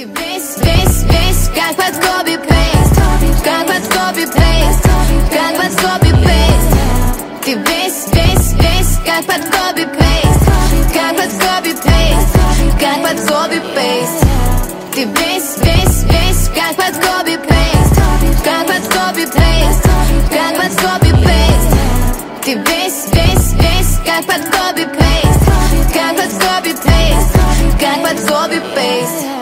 Ты весь, как под копи-пейст, как под копи-пейст, как под копи-пейст. Ты весь, как под копи-пейст, как под копи-пейст, как под копи-пейст. Ты весь, как под копи-пейст, как под копи-пейст, как под копи-пейст. Ты весь, как под копи-пейст, как под копи-пейст, как под копи-пейст.